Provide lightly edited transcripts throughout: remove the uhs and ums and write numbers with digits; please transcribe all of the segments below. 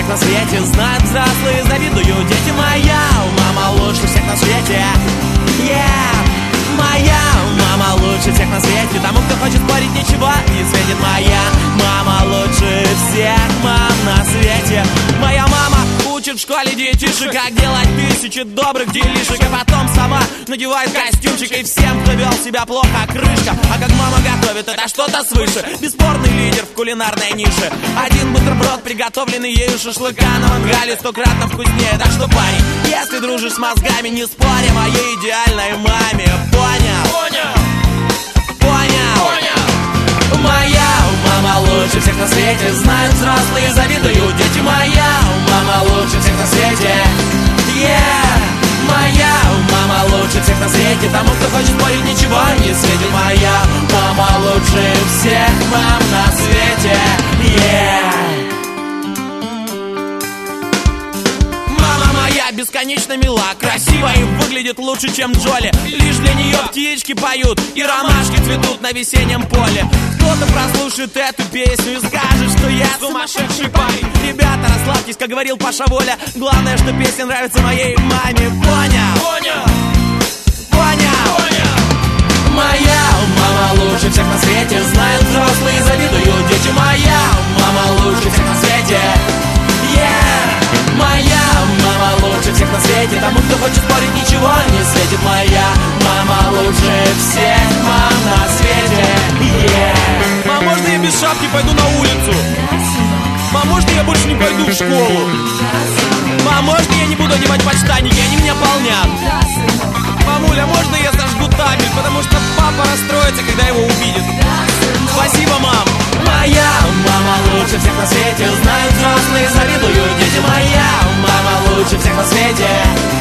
на свете. Знают взрослые, завидую дети. Моя мама лучше всех на свете. Моя мама лучше всех на свете. Тому, кто хочет спорить, ничего не светит. Моя мама лучше всех мам на свете. Моя мама учит в школе детишек, как делать тысячи добрых делишек, а потом сама надевает костюмчик. И всем, кто вел себя плохо, крышка. А как мама готовит, это что-то свыше. Бесспорный лидер в кулинарной нише. Один бутерброд, приготовленный ею шашлыка на мангале, 100-кратно вкуснее. Так что, парень, если дружишь с мозгами, не спорь о моей идеальной маме. Понял? Моя мама лучше всех на свете. Знают взрослые, завидую дети. Моя мама лучше всех на свете. Моя мама лучше всех на свете. Тому, кто хочет спорить, ничего не светит. Моя мама лучше всех мам на свете. Бесконечно мила, красива и выглядит лучше, чем Джоли. Лишь для нее птички поют и ромашки цветут на весеннем поле. Кто-то прослушает эту песню и скажет, что я сумасшедший парень. Ребята, расслабьтесь, как говорил Паша Воля. Главное, что песня нравится моей маме. Понял? Моя мама лучше всех на свете. Знают взрослые, завидую дети. Моя мама лучше всех на свете. Моя мама лучше всех на свете. Тому, кто хочет спорить, ничего не светит. Моя мама лучше всех мам на свете. Мам, можно я без шапки пойду на улицу? Мам, можно я больше не пойду в школу? Мам, можно я не буду одевать подштанники, они меня полнят? Мамуля, можно я зажгу табель, потому что папа расстроится, когда его увидит? Спасибо, мам. Моя мама лучше всех на свете. Знают взрослые, завидую дети. Моя мама лучше всех на свете.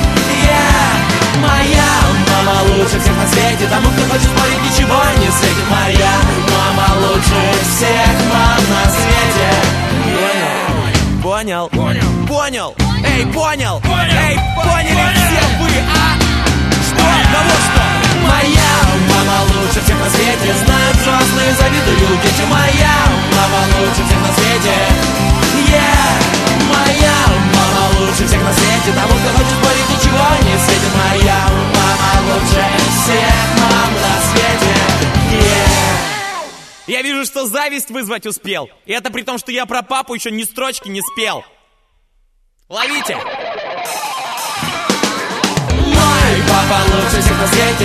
Моя мама лучше всех на свете. Тому, кто хочет спорить, ничего не светит. Моя мама лучше всех мам на свете. Понял? Эй, понял? Эй, поняли все вы, а? Что? Кого что? Моя мама лучше всех на свете. Знают взрослые, завидую дети. Моя мама лучше всех на свете. Моя мама лучше всех на свете. Тому, кто хочет спорить, ничего не светит. Моя мама лучше всех мам на свете. Я вижу, что зависть вызвать успел. И это при том, что я про папу еще ни строчки не спел. Ловите! Мой папа лучше всех на свете.